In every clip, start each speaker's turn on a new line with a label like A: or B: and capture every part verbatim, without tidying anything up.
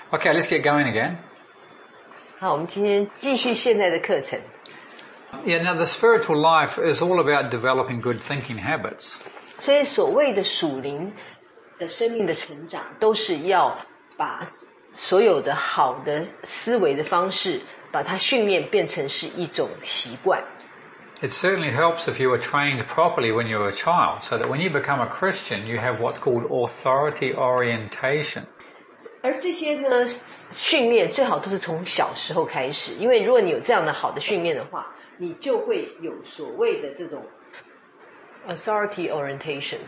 A: Okay, let's get going again.
B: 好，我们今天继续现在的课程。
A: Yeah, now the spiritual life is all about developing good thinking habits.
B: 所以所谓的属灵的生命的成长，都是要把所有的好的思维的方式，把它训练变成是一种习惯。
A: It certainly helps if you were trained properly when you were a child, so that when you become a Christian, you have what's called authority orientation.
B: 而这些呢，训练最好都是从小时候开始，因为如果你有这样的好的训练的话，你就会有所谓的这种 authority orientation.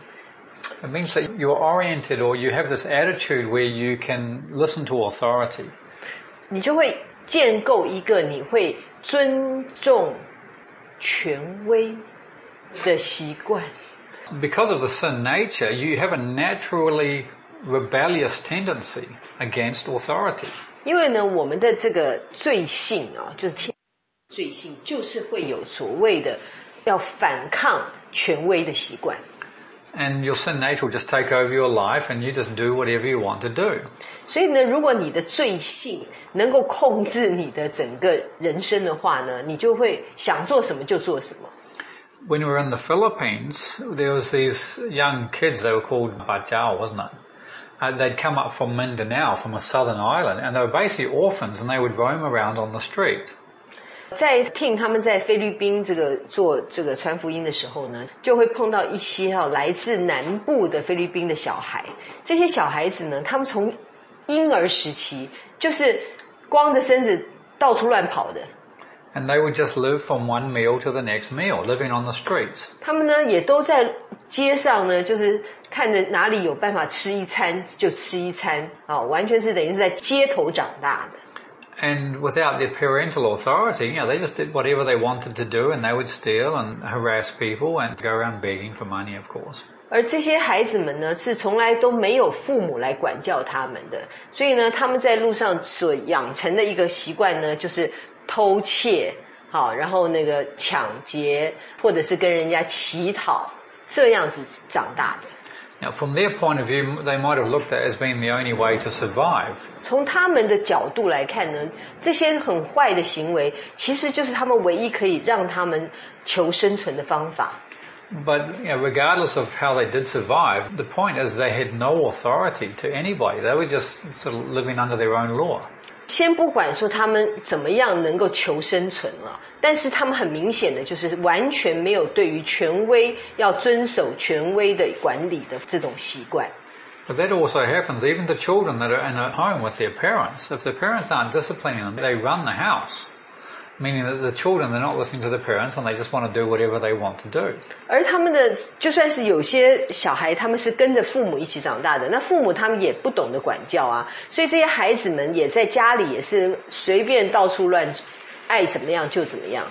A: It means that you're oriented or you have this attitude where you can listen to authority.
B: 你就会建构一个你会尊重权威的习惯。
A: Because of the sin nature, you have a naturally rebellious tendency against authority.
B: 因为呢，我们的这个罪性啊，就是天罪性，就是会有所谓的要反抗权威的习惯。
A: And your sin nature will just take over your life and you just do whatever you want to do.
B: 所以呢，如果你的罪性能够控制你的整个人生的话呢，你就会想做什么就做什么。
A: When we were in the Philippines, there was these young kids, they were called Bajau, wasn't it? Uh, they'd come up from Mindanao, from a southern island, and they were basically orphans and they would roam around on the street.
B: 在聘他们在菲律宾这个做这个传福音的时候呢，就会碰到一些啊来自南部的菲律宾的小孩。这些小孩子呢，他们从婴儿时期就是光着身子到处乱跑的。
A: And they would just live from one meal to the next meal, living on the streets.
B: 他们呢也都在街上呢，就是看着哪里有办法吃一餐就吃一餐啊，完全是等于是在街头长大的。
A: And without their parental authority, you know, they just did whatever they wanted to do and they would steal and harass people and go around begging for money, of course.
B: 而这些孩子们呢，是从来都没有父母来管教他们的，所以呢，他们在路上所养成的一个习惯呢，就是偷窃，好，然后那个抢劫，或者是跟人家乞讨，这样子长大的。
A: Now, from their point of view, they might have looked at it as being the only way to survive.
B: 从他们的角度来看呢，这些很坏的行为，其实就是他们唯一可以让他们求生存的方法。
A: But you know, regardless of how they did survive, the point is they had no authority to anybody. They were just sort of living under their own law.
B: 先不管说他们怎么样能够求生存了，但是他们很明显的就是完全没有对于权威要遵守权威的管理的这种习惯。
A: But that also happens even to children that are in a home with their parents. If the parents aren't disciplining them, they run the house. Meaning that the children, they're not listening to the parents and they just want to do whatever they want to do.
B: 而他们的就算是有些小孩他们是跟着父母一起长大的，那父母他们也不懂得管教啊，所以这些孩子们也在家里也是随便到处乱，爱怎么样就怎么样。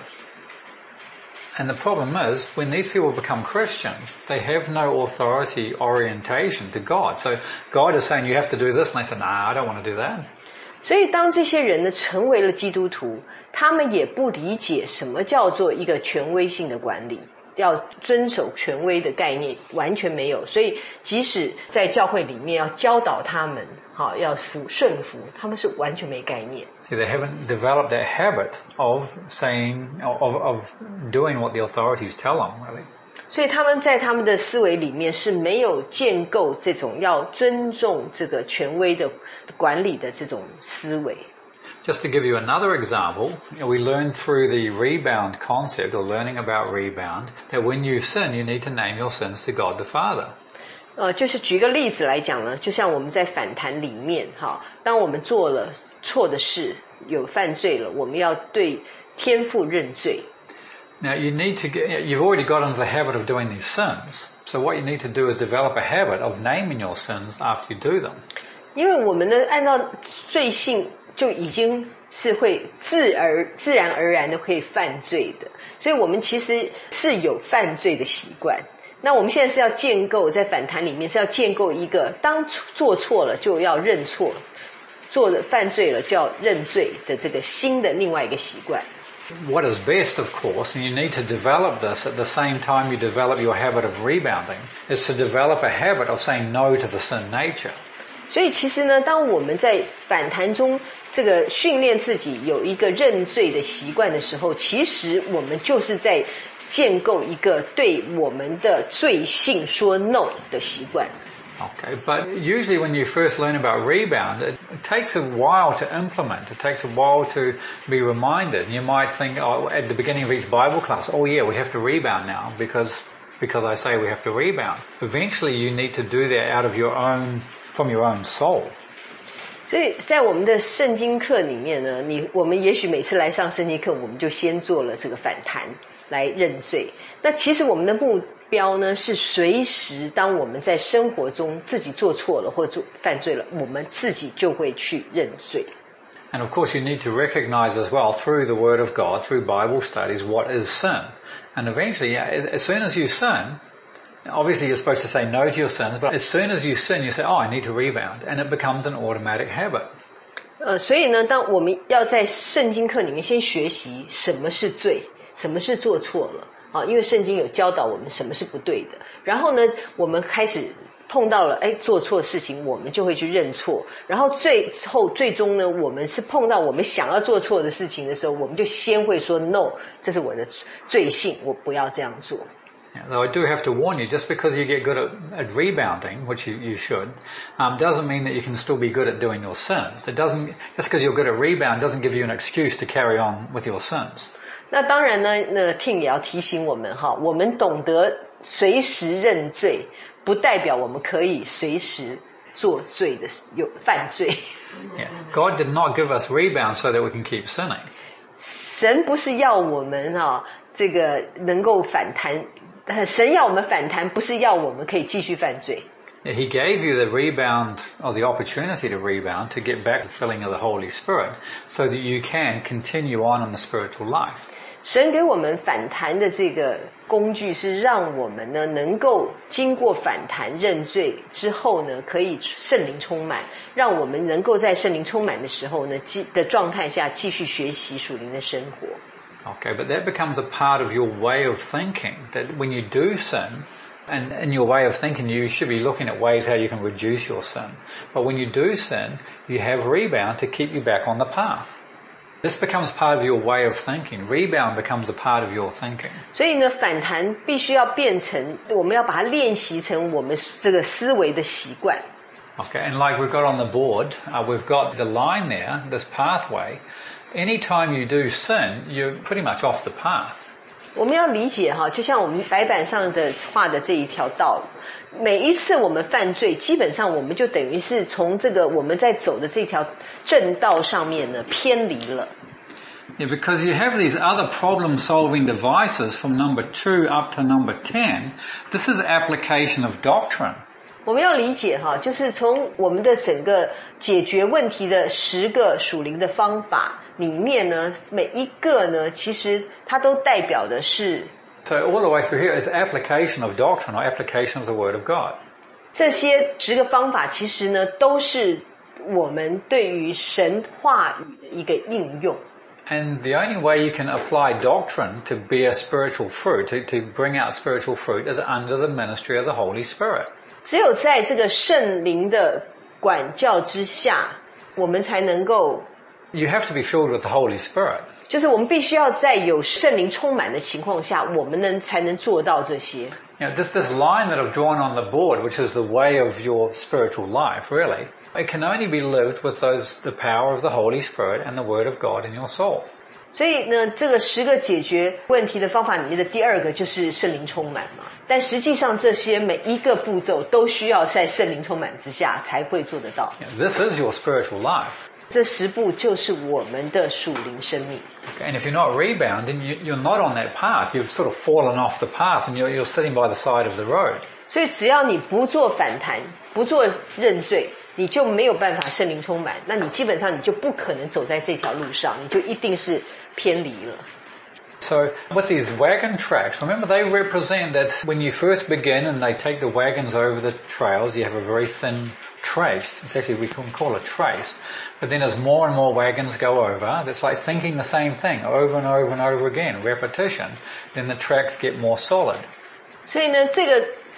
A: And the problem is, when these people become Christians, they have no authority orientation to God. So God is saying you have to do this, and they say, nah, I don't want to do that.
B: 所以当这些人呢成为了基督徒，他们也不理解什么叫做一个权威性的管理，要遵守权威的概念完全没有。所以即使在教会里面要教导他们，好，要服顺服，他们是完全没概念。
A: See, they haven't developed that habit of saying, of, of doing what the authorities tell them, really.
B: 所以他们在他们的思维里面是没有建构这种要尊重这个权威的管理的这种思维。
A: Just to give you another example, you know, we learned through the rebound concept, or learning about rebound, that when you sin, you need to name your sins to God the Father.
B: 呃，就是举个例子来讲呢，就像我们在反弹里面，哈，当我们做了错的事，有犯罪了，我们要对天父认罪。
A: Now you need to get, you've already got into the habit of doing these sins. So what you need to do is develop a habit of naming your sins after you do them.
B: 因为我们呢，按照罪性就已经是会自而自然而然的会犯罪的，所以我们其实是有犯罪的习惯。那我们现在是要建构，在反弹里面是要建构一个，当做错了就要认错，做了犯罪了就要认罪的这个新的另外一个习惯。
A: What is best, of course, and you need to develop this at the same time you develop your habit of rebounding, is to develop a habit of saying no to the sin nature.
B: 所以其实呢，当我们在反弹中这个训练自己有一个认罪的习惯的时候，其实我们就是在建构一个对我们的罪性说 no 的习惯。
A: Okay, but usually when you first learn about rebound, it, it takes a while to implement. It takes a while to be reminded. You might think, oh, at the beginning of each Bible class, oh yeah, we have to rebound now because because I say we have to rebound. Eventually you need to do that out of your own, from your own soul.
B: 所以在我们的圣经课里面呢，你我们也许每次来上圣经课，我们就先做了这个反弹来认罪。那其实我们的目标呢，是随时当我们在生活中自己做错了或做犯罪了，我们自己就会去认罪。
A: And of course you need to recognize as well through the Word of God, through Bible studies, what is sin. And eventually, as, as soon as you sin, obviously you're supposed to say no to your sins, but as soon as you sin, you say, oh, I need to rebound. And it becomes an automatic habit.
B: 呃，所以呢，当我们要在圣经课里面先学习什么是罪，什么是做错了。啊，因为圣经有教导我们什么是不对的，然后呢，我们开始碰到了哎做错事情，我们就会去认错，然后最后最终呢，我们是碰到我们想要做错的事情的时候，我们就先会说 no， 这是我的罪性，我不要这样做。
A: Yeah, though I do have to warn you, just because you get good at, at rebounding, which you, you should, um, doesn't mean that you can still be good at doing your sins. It doesn't, just because you're good at rebound doesn't give you an excuse to carry on with your sins.
B: 那当然呢，那 Tim 也要提醒我们哈，我们懂得随时认罪，不代表我们可以随时做罪的有犯罪。
A: Yeah, God did not give us rebound so that we can keep sinning.
B: 神不是要我们啊，这个能够反弹，神要我们反弹，不是要我们可以继续犯罪。
A: He gave you the rebound, or the opportunity to rebound, to get back the filling of the Holy Spirit, so that you can continue on in the spiritual life.
B: 神给我们反弹的这个工具是让我们呢能够经过反弹认罪之后呢，可以圣灵充满，让我们能够在圣灵充满的时候呢的状态下继续学习属灵的生活。
A: Okay, but that becomes a part of your way of thinking, that when you do sin, and in your way of thinking you should be looking at ways how you can reduce your sin. But when you do sin, you have rebound to keep you back on the path. This becomes part of your way of thinking. Rebound becomes a part of your thinking.
B: 所以呢，反弹必须要变成，我们要把它练习成我们这个思维的习惯。
A: Okay, and like we've got on the board, uh, we've got the line there, this pathway. Anytime you do sin, you're pretty much off the path.
B: 我们要理解哈，就像我们白板上的画的这一条道，每一次我们犯罪，基本上我们就等于是从这个我们在走的这条正道上面呢偏离了。
A: Yeah, because you have these other problem-solving devices from number two up to number ten. This is application of doctrine.
B: 我们要理解哈，就是从我们的整个解决问题的十个属灵的方法里面呢，每一个呢，其实它都代表的是。
A: So all the way through here is application of doctrine or application of the Word of God.
B: 这些十个方法其实呢，都是我们对于神话语的一个应用。
A: And the only way you can apply doctrine to bear spiritual fruit, to, to bring out spiritual fruit, is under the ministry of the Holy Spirit.
B: 只有在这个圣灵的管教之下，我们才能够。
A: You have to be filled with the Holy Spirit.
B: 就是我们必须要在有圣灵充满的情况下，我们能才能做到这些。
A: You know, this this line that I've drawn on the board, which is the way of your spiritual life, really, it can only be lived with those the power of the Holy Spirit and the Word of God in your soul.
B: 所以呢，这个十个解决问题的方法里面的第二个就是圣灵充满嘛。但实际上，这些每一个步骤都需要在圣灵充满之下才会做得到。
A: You know, this is your spiritual life.
B: 这十步就是我们的属灵生命。
A: Okay, and if you're not rebounding, you, you're not on that path. You've sort of fallen off the path, and you're, you're sitting by the side of the road.
B: 所以只要你不做反弹，不做认罪，你就没有办法圣灵充满。那你基本上你就不可能走在这条路上，你就一定是偏离了。
A: So with these wagon tracks, remember they represent that when you first begin and they take the wagons over the trails, you have a very thin trace. It's actually, we can call it trace. But then as more and more wagons go over, it's like thinking the same thing over and over and over again, repetition. Then the tracks get more solid.
B: 所以呢，这个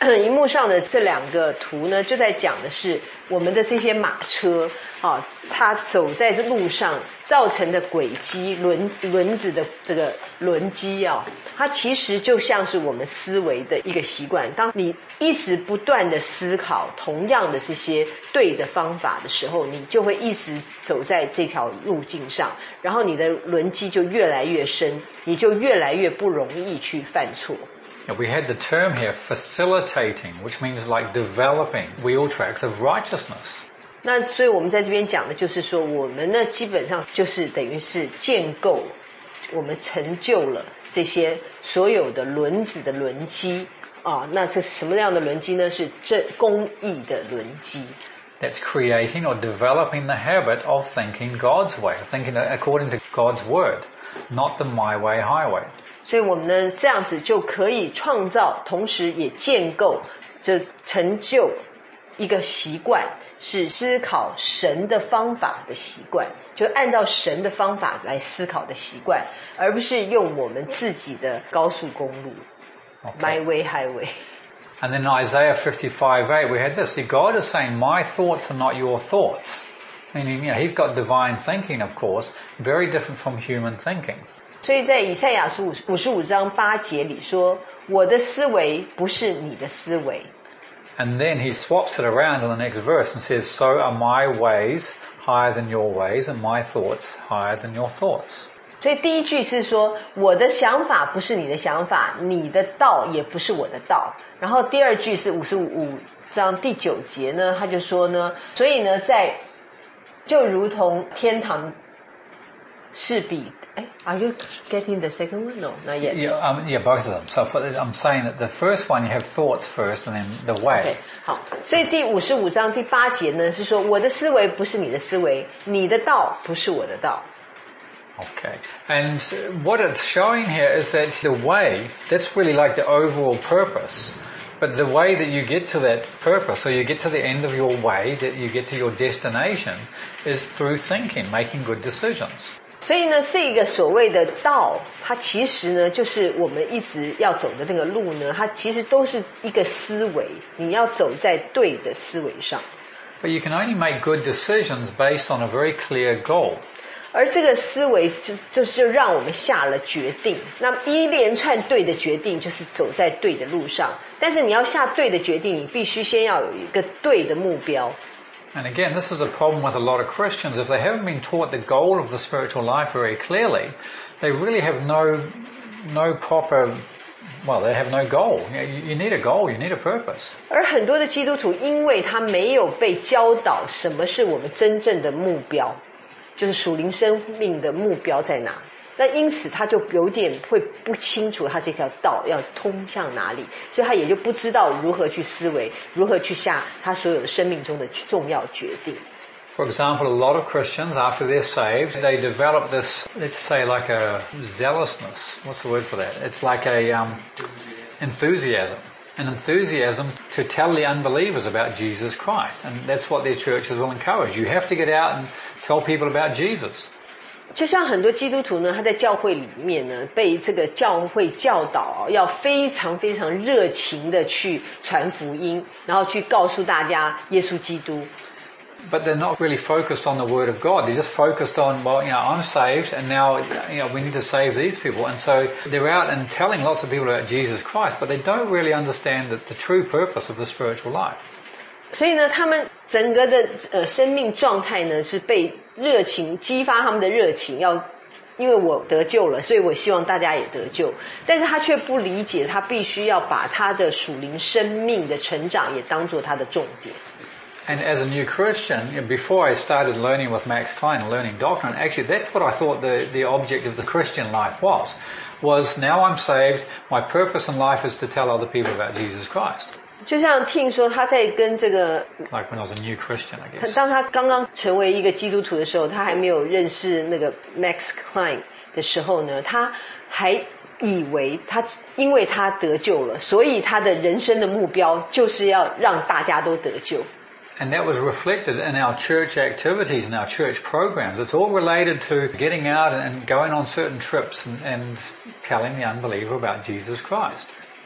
B: 荧幕上的这两个图呢，就在讲的是我们的这些马车啊，它走在这路上造成的轨迹轮轮子的这个轮机啊，它其实就像是我们思维的一个习惯。当你一直不断的思考同样的这些对的方法的时候，你就会一直走在这条路径上，然后你的轮机就越来越深，你就越来越不容易去犯错。
A: We had the term here, facilitating, which means like developing wheel tracks of righteousness.
B: 那所以我们在这边讲的就是说，我们呢基本上就是等于是建构，我们成就了这些所有的轮子的轮机啊。那这什么样的轮机呢？是正公义的轮机。
A: That's creating or developing the habit of thinking God's way, thinking according to God's word, not the my way highway.
B: 所以我们呢这样子就可以创造，同时也建构，这成就一个习惯，是思考神的方法的习惯，就按照神的方法来思考的习惯，而不是用我们自己的高速公路、okay. My way highway.
A: And then in Isaiah fifty-five eight, we had this. See, God is saying, my thoughts are not your thoughts. Meaning, you know, he's got divine thinking, of course, very different from human thinking.
B: 所以在以赛亚书五十五章八节里说，我的思维不是你的思维。
A: And then he swaps it around in the next verse and says, so are my ways higher than your ways and my thoughts higher than your thoughts.
B: 所以第一句是说，我的想法不是你的想法，你的道也不是我的道。然后第二句是五十五章第九节呢，他就说呢，所以呢，在就如同天堂是比Are you getting the second one? No, not yet.
A: Yeah, um, yeah, both of them. So I'm saying that the first one you have thoughts first and then the way.
B: Okay, 好，所以第五十五章第八节呢是说，我的思维不是你的思维，你的道不是我的道。
A: Okay, and what it's showing here is that the way, that's really like the overall purpose. But the way that you get to that purpose, so you get to the end of your way, that you get to your destination, is through thinking, making good decisions.
B: 所以呢，这个所谓的道，它其实呢，就是我们一直要走的那个路呢，它其实都是一个思维，你要走在对的思维上。
A: But you can only make good decisions based on a very clear goal.
B: 而这个思维就就就让我们下了决定，那么一连串对的决定就是走在对的路上。但是你要下对的决定，你必须先要有一个对的目标。
A: And again, this is a problem with a lot of Christians. If they haven't been taught the goal of the spiritual life very clearly, they really have no, no proper, well, they have no goal. You know, you need a goal, you need a purpose.
B: 而很多的基督徒，因为他没有被教导什么是我们真正的目标，就是属灵生命的目标在哪，那因此他就有点会不清楚他这条道要通向哪里，所以他也就不知道如何去思维，如何去下他所有的生命中的重要决定。
A: For example, a lot of Christians, after they're saved, they develop this, let's say like a zealousness. What's the word for that? It's like a um, enthusiasm. An enthusiasm to tell the unbelievers about Jesus Christ. And that's what their churches will encourage. You have to get out and tell people about Jesus.
B: 就像很多基督徒呢，他在教会里面呢，被这个教会教导要非常非常热情的去传福音，然后去告诉大家耶稣基督。
A: But they're not really focused on the Word of God. They're just focused on, well, you know, I'm saved and now, you know, we need to save these people. And so they're out and telling lots of people about Jesus Christ, but they don't really understand the, the true purpose of the spiritual life.
B: 所以呢，他们整个的呃生命状态呢，是被热情激发他们的热情，要因为我得救了，所以我希望大家也得救。但是他却不理解，他必须要把他的属灵生命的成长也当作他的重点。
A: And as a new Christian, before I started learning with Max Klein and learning doctrine, actually that's what I thought the, the object of the Christian life was. Was now I'm saved, my purpose in life is to tell other people about Jesus Christ.
B: 就像听说他在跟这个
A: Like when I was a new Christian, I guess.
B: 当他刚刚成为一个基督徒的时候，他还没有认识那个 Max Klein 的时候呢，他还以为他因为他得救了，所以他的人生的目标就是要让大家都得救。
A: And that was reflected in our church activities and our church programs. It's all related to getting out and going on certain trips and, and telling the unbeliever about Jesus Christ.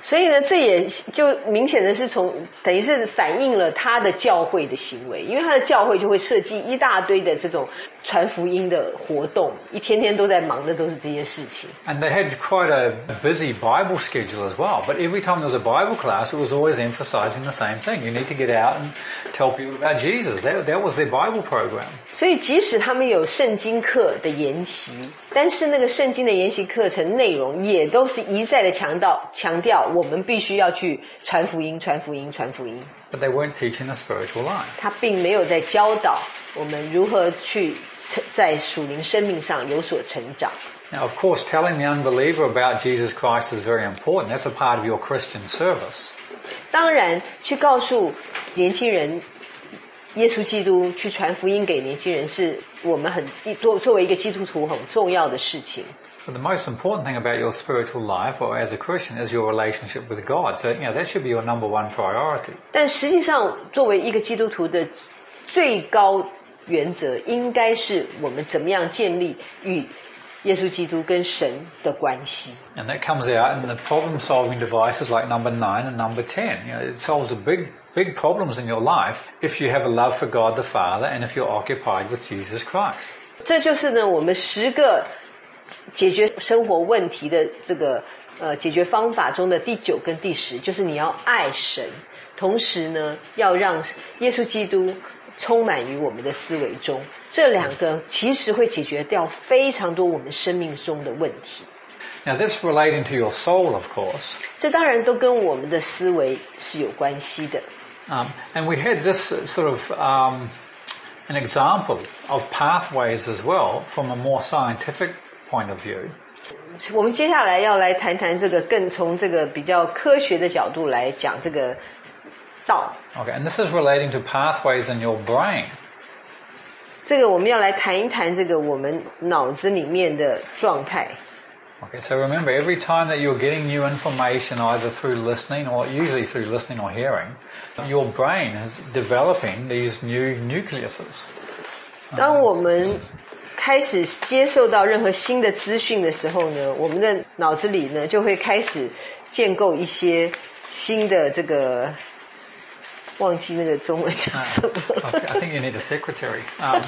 B: 所以呢，这也就明显的是从等于是反映了他的教会的行为，因为他的教会就会设计一大堆的这种传福音的活动，一天天都在忙的都是这些事情。
A: And they had quite a busy Bible schedule as well. But every time there was a Bible class, it was always emphasizing the same thing. You need to get out and tell people about Jesus. That, that was their Bible program.
B: 所以即使他们有圣经课的研习，但是那个圣经的研习课程内容也都是一再的强调强调我们必须要去传福音传福音传福音。
A: But they weren't teaching the spiritual life.
B: 他并没有在教导我们如何去在属灵生命上有所成长。
A: Now, of course, telling the unbeliever about Jesus Christ is very important. That's a part of your Christian service.
B: 当然去告诉年轻人耶稣基督，去传福音给年轻人，是我们很作作为一个基督徒很重要的事情。
A: But the most important thing about your spiritual life or as a Christian is your relationship with God. So, you know, that should be your number one priority.
B: 但实际上作为一个基督徒的最高原则应该是我们怎么样建立与耶稣基督跟神的关系。
A: And that comes out in the problem-solving devices like number nine and number ten. You know, it solves a big, big problems in your life if you have a love for God the Father and if you're occupied with Jesus Christ.
B: 这就是呢我们十个解决生活问题的这个呃解决方法中的第九跟第十，就是你要爱神，同时呢要让耶稣基督充满于我们的思维中。这两个其实会解决掉非常多我们生命中的问题。
A: Now, that's relating to your soul, of course.
B: 这当然都跟我们的思维是有关系的。
A: Um, and we had this sort of um, an example of pathways as well from a more scientific point of view.
B: 我们接下来要来谈谈这个更从这个比较科学的角度来讲这个道。
A: Okay, and this is relating to pathways in your brain.
B: 这个我们要来谈一谈这个我们脑子里面的状态。
A: Okay, so remember, every time that you're getting new information, either through listening or usually through listening or hearing, your brain is developing these new nucleuses.
B: 当我们开始接受到任何新的资讯的时候呢，我们的脑子里呢就会开始建构一些新的这个，忘记那个中文叫什么了。
A: Uh, I think you need a secretary. Um,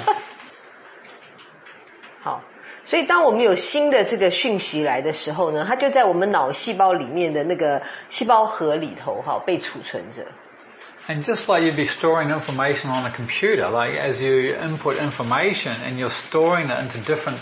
B: 好，所以当我们有新的这个讯息来的时候呢，它就在我们脑细胞里面的那个细胞核里头哈被储存着。
A: And just like you'd be storing information on a computer, like as you input information and you're storing it into different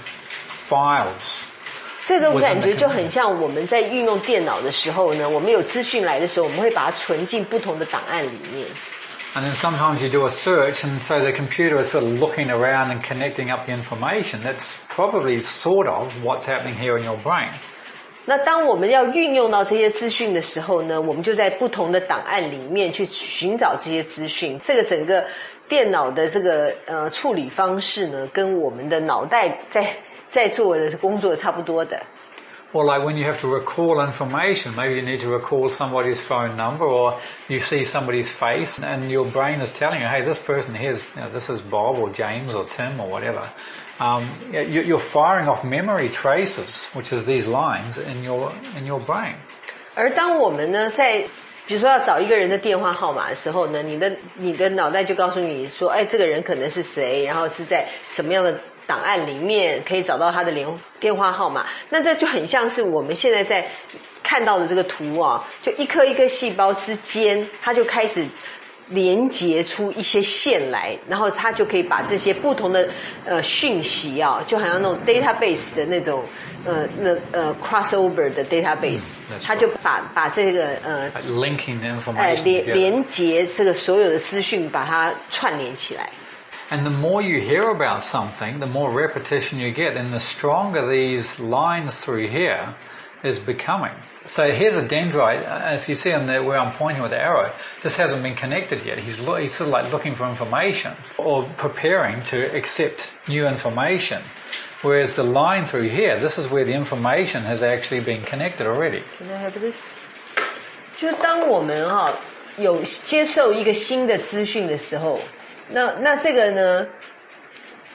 A: files.
B: 这种感觉就很像我们在运用电脑的时候呢，我们有资讯来的时候，我们会把它存进不同的档案里面。
A: And then sometimes you do a search and so the computer is sort of looking around and connecting up the information. That's probably sort of what's happening here in your brain.
B: 那当我们要运用到这些资讯的时候呢，我们就在不同的档案里面去寻找这些资讯。这个整个电脑的这个呃处理方式呢，跟我们的脑袋在在做的工作差不多的。
A: Or like when you have to recall information, maybe you need to recall somebody's phone number or you see somebody's face and your brain is telling you, hey, this person here's, you know, this is Bob or James or Tim or whatever. Um, you're firing off memory traces, which is these lines in your, in your brain.
B: 而当我们呢，在比如说要找一个人的电话号码的时候呢，你的你的脑袋就告诉你说，哎，这个人可能是谁，然后是在什么样的档案里面可以找到他的联电话号码。那这就很像是我们现在在看到的这个图啊，就一颗一颗细胞之间，它就开始连接出一些线来，然后它就可以把这些不同的呃讯息啊，就好像那种 database 的那种呃那呃 crossover 的 database， 它就把把这个呃
A: like linking the information
B: 呃连
A: together.
B: 连接这个所有的资讯，把它串联起来。
A: And the more you hear about something, the more repetition you get, and the stronger these lines through here is becoming. So here's a dendrite. Uh, if you see on there where I'm pointing with the arrow, this hasn't been connected yet. He's, lo- he's sort of like looking for information or preparing to accept new information. Whereas the line through here, this is where the information has actually been connected already.
B: Can I have this? 就当我们哈、啊、有接受一个新的资讯的时候，那那这个呢，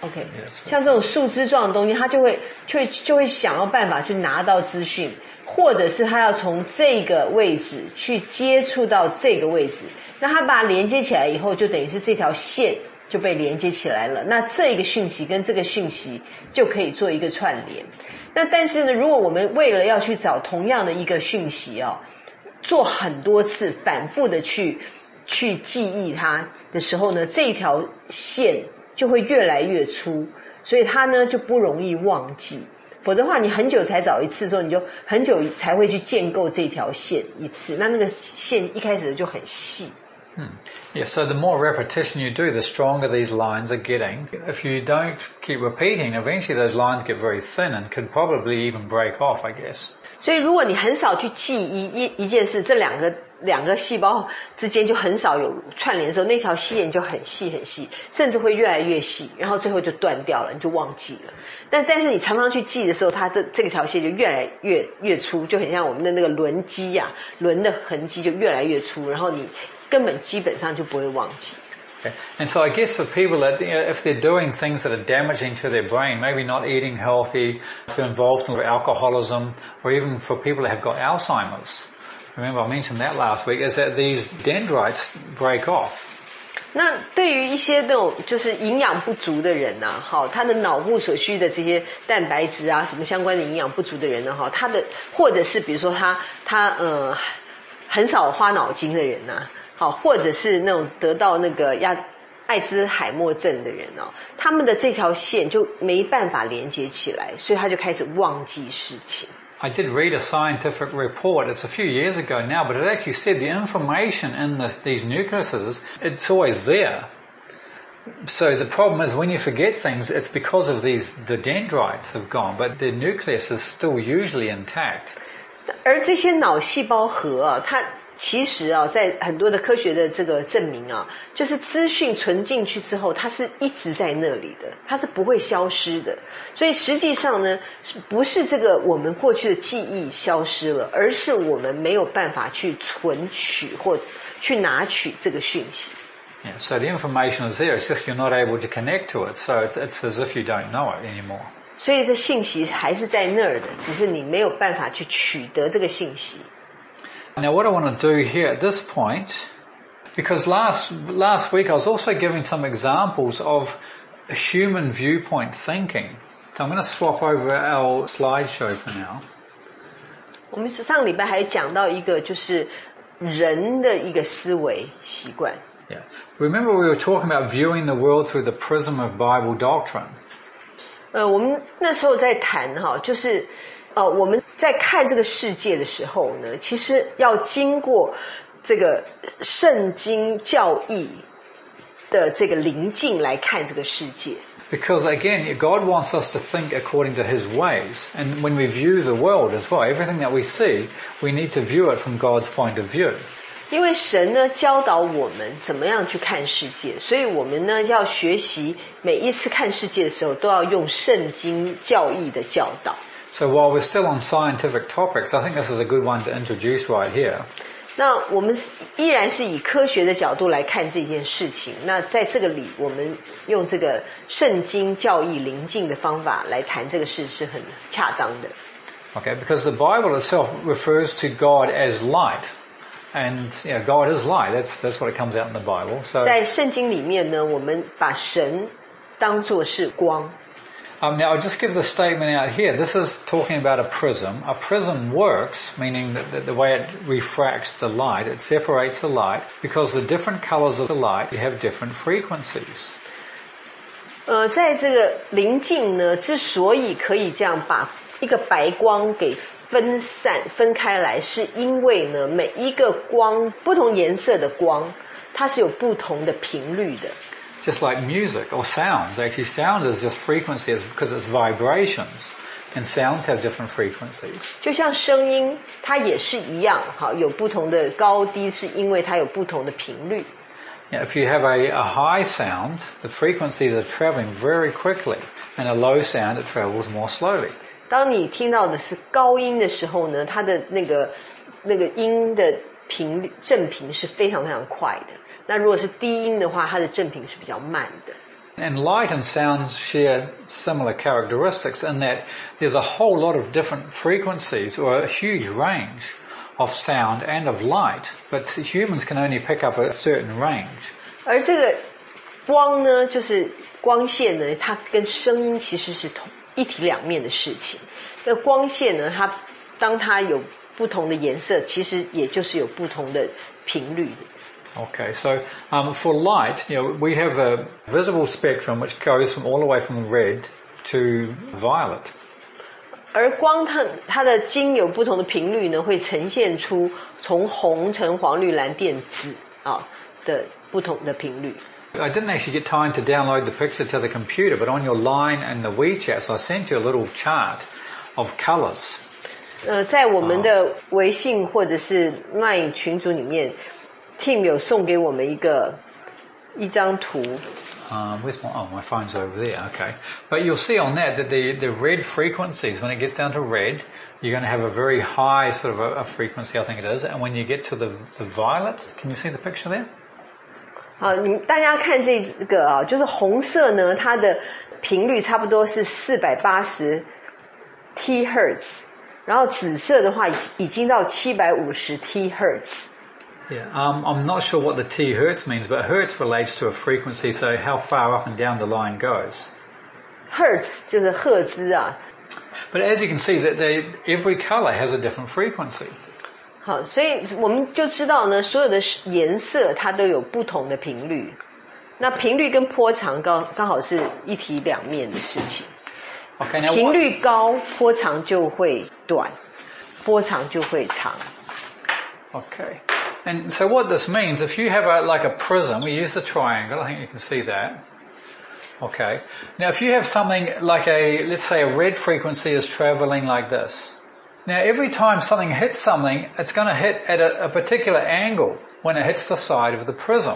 B: OK，
A: Yes,
B: 像这种树枝状的东西，他就会就会就会想要办法去拿到资讯，或者是他要从这个位置去接触到这个位置，那他把它连接起来以后，就等于是这条线就被连接起来了。那这个讯息跟这个讯息就可以做一个串联。那但是呢，如果我们为了要去找同样的一个讯息哦，做很多次反复的去去记忆它的时候呢，这条线就会越来越粗，所以它呢就不容易忘记。否则的话，你很久才找一次的时候，你就很久才会去建构这条线一次。那那个线一开始就很细。
A: Hmm. Yeah, so the more repetition you do, the stronger these lines are getting. If you don't keep repeating, eventually those lines get very thin and could probably even break off, I guess.
B: 所以如果你很少去记一一一件事，这两个两个细胞之间就很少有串联的时候，那条线就很细很细，甚至会越来越细，然后最后就断掉了，你就忘记了。但但是你常常去记的时候，它这这条线就越来越越粗，就很像我们的那个轮机啊，轮的痕迹就越来越粗，然后你根本基本上就不会忘记。
A: Okay. And so I guess for people that, you know, if they're doing things that are damaging to their brain, maybe not eating healthy, if they're involved in alcoholism, or even for people that have got Alzheimer's, remember I mentioned that last week, is that these dendrites break off.
B: 那对于一些那种就是营养不足的人呢、啊，好，他的脑部所需的这些蛋白质啊，什么相关的营养不足的人呢，哈，他的或者是比如说他他呃很少花脑筋的人呢、啊。好，或者是那种得到那个亚艾滋海默症的人哦，他们的这条线就没办法连接起来，所以他就开始忘记事情。
A: I did read a scientific report, it's a few years ago now, but it actually said the information in this, these nucleuses, it's always there. So the problem is when you forget things, it's because of these, the dendrites have gone, but the nucleus is still usually intact.
B: 而这些脑细胞核啊，它其实啊，在很多的科学的这个证明啊，就是资讯存进去之后，它是一直在那里的，它是不会消失的。所以实际上呢，不是这个我们过去的记忆消失了，而是我们没有办法去存取或去拿取这个讯息。
A: Yeah, so the information is there, it's just you're not able to connect to it, so it's, it's as if you don't know it anymore.
B: 所以这信息还是在那儿的，只是你没有办法去取得这个信息。
A: Now what I want to do here at this point, because last last week I was also giving some examples of human viewpoint thinking. So I'm going to swap over our slideshow for now.
B: 我们上个礼拜还讲到一个就是人的一个思维习惯。
A: Yeah. Remember we were talking about viewing the world through the prism of Bible doctrine.
B: 呃，我们那时候在谈哈，就是呃，我们在看这个世界的时候呢，其实要经过这个圣经教义的这个临近来看这个世界。
A: Because again, God wants us to think according to His ways. And when we view the world as well, everything that we see, we need to view it from God's point of view.
B: 因为神呢教导我们怎么样去看世界，所以我们呢要学习每一次看世界的时候都要用圣经教义的教导。
A: So while we're still on scientific topics, I think this is a good one to introduce right here.
B: 那我们依然是以科学的角度来看这件事情。那在这个里，我们用这个圣经教义临近的方法来谈这个事是很恰当的。
A: Okay, because the Bible itself refers to God as light. And yeah, God is light. That's that's what it comes out in the Bible. So
B: 在圣经里面呢，我们把神当作是光。
A: Um, now, I'll just give the statement out here. This is talking about a prism. A prism works, meaning that, that the way it refracts the light, it separates the light, because the different colors of the light have different frequencies.
B: 呃，在这个临近呢，之所以可以这样把一个白光给分散分开来，是因为呢，每一个光不同颜色的光，它是有不同的频率的。
A: Just like music or sounds. Actually, sound is just frequencies because it's vibrations. And sounds have different frequencies.
B: 就像声音，它也是一样，好，有不同的高低，是因为它有不同的频率。
A: Yeah, if you have a, a high sound, the frequencies are traveling very quickly. And a low sound, it travels more slowly.
B: 当你听到的是高音的时候呢，它的那个那个音的频率振频是非常非常快的。那如果是低音的话，它的振频是比较慢的。
A: And light and sound share similar characteristics in that there's a whole lot of different frequencies or a huge range of sound and of light, but humans can only pick up a certain range.
B: 而这个光呢，就是光线呢，它跟声音其实是同一体两面的事情。那光线呢，它当它有不同的颜色，其实也就是有不同的频率的。
A: Okay, so um, for light, you know, we have a visible spectrum which goes from all the way from red to violet.
B: 而光它它的经有不同的频率呢，会呈现出从红、橙、黄、绿、蓝、靛、紫啊的不同的频率。
A: I didn't actually get time to download the picture to the computer, but on your Line and the WeChat, so I sent you a little chart of colors.
B: 呃，在我们的微信或者是 Line 群组里面。Tim 有送给我们一个一张图。
A: Um, where's my, oh, my phone's over there, okay. But you'll see on that that the, the red frequencies, when it gets down to red, you're going to have a very high sort of a, a frequency, I think it is. And when you get to the, the violet, can you see the picture there?
B: 好，你们大家看这个啊，就是红色呢，它的频率差不多是四百八十 T Hertz， 然后紫色的话已经到七百五十 T Hertz。Yeah,
A: um, I'm not sure what the T Hertz means, but Hertz relates to a frequency, so how far up and down the line goes.
B: Hertz 就是赫兹啊。
A: But as you can see, that they, every color has a different frequency.
B: 好，所以我们就知道呢，所有的颜色它都有不同的频率。那频率跟波长刚刚好是一体两面的事情。
A: Okay, now
B: 频率高，波长就会短，波长就会长。
A: Okay. And so what this means, if you have a, like a prism, we use the triangle, I think you can see that. Okay. Now if you have something like a, let's say a red frequency is traveling like this. Now every time something hits something, it's going to hit at a, a particular angle when it hits the side of the prism.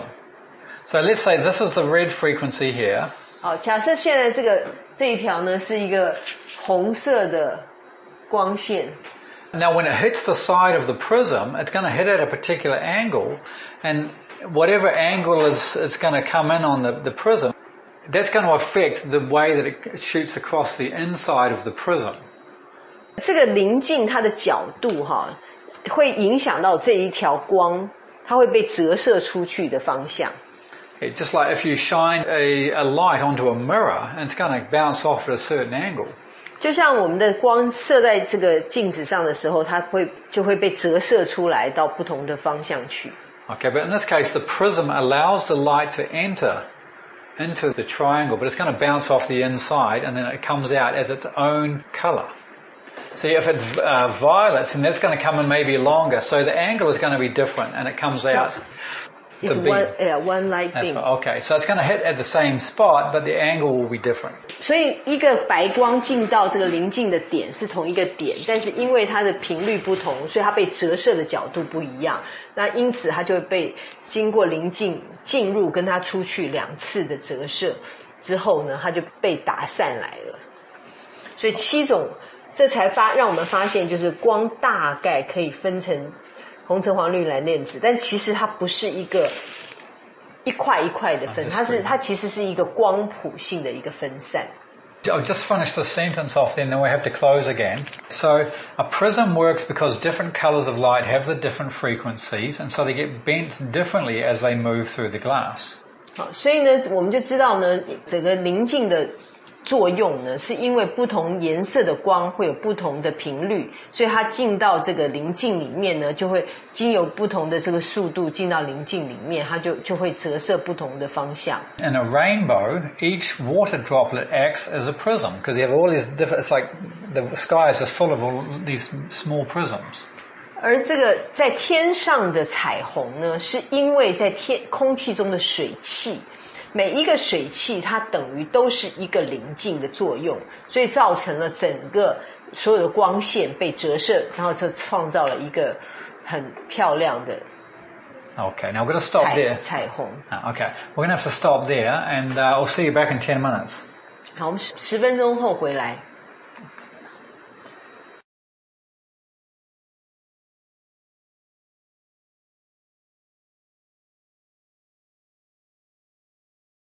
A: So let's say this is the red frequency here.
B: 好，假设现在这个这一条呢是一个红色的光线。
A: Now when it hits the side of the prism, it's going to hit at a particular angle, and whatever angle is, is going to come in on the, the prism, that's going to affect the way that it shoots across the inside of the prism.
B: 这个临近它的角度哈，会影响到这一条光，它会被折射出去的方向。
A: It's just like if you shine a, a light onto a mirror, and it's going to bounce off at a certain angle.
B: 就像我们的光射在这个镜子上的时候，它会就会被折射出来到不同的方向去。
A: Okay, but in this case, the prism allows the light to enter into the triangle, but it's going to bounce off the inside, and then it comes out as its own color. See, if it's uh, violet, and that's going to come in maybe longer, so the angle is going to be different, and it comes out.
B: It's one, yeah, one light beam.
A: That's right. Okay, so it's going to hit at the same spot, but the angle will be different.
B: 所以一个白光进到这个临近的点是同一个点，但是因为它的频率不同，所以它被折射的角度不一样。那因此它就会被经过临近进入跟它出去两次的折射之后呢，它就被打散来了。所以七种，这才发让我们发现，就是光大概可以分成红橙黄绿蓝靛紫，但其实它不是一个一块一块的分，它是它其实是一个光谱性的一个分散。
A: I'll just finish the sentence off then, then we have to close again. So a prism works because different colors of light have the different frequencies, and so they get bent differently as they move through the glass.
B: 好，所以呢，我们就知道呢，整个临近的作用呢，是因为不同颜色的光会有不同的频率，所以它进到这个临近里面呢，就会经由不同的这个速度进到临近里面，它就就会折射不同的方向。
A: In a rainbow, each water droplet acts as a prism because you have all these different. It's like the sky is just full of all these small prisms.
B: 而这个在天上的彩虹呢，是因为在天空气中的水汽。每一个水汽它等于都是一个临近的作用，所以造成了整个所有的光线被折射，然后就创造了一个很漂亮的
A: Okay, now we're going to stop there.
B: 彩虹。
A: Okay, we're going to have to stop there, and uh, I'll see you back in ten minutes.
B: 好，我们十分钟后回来。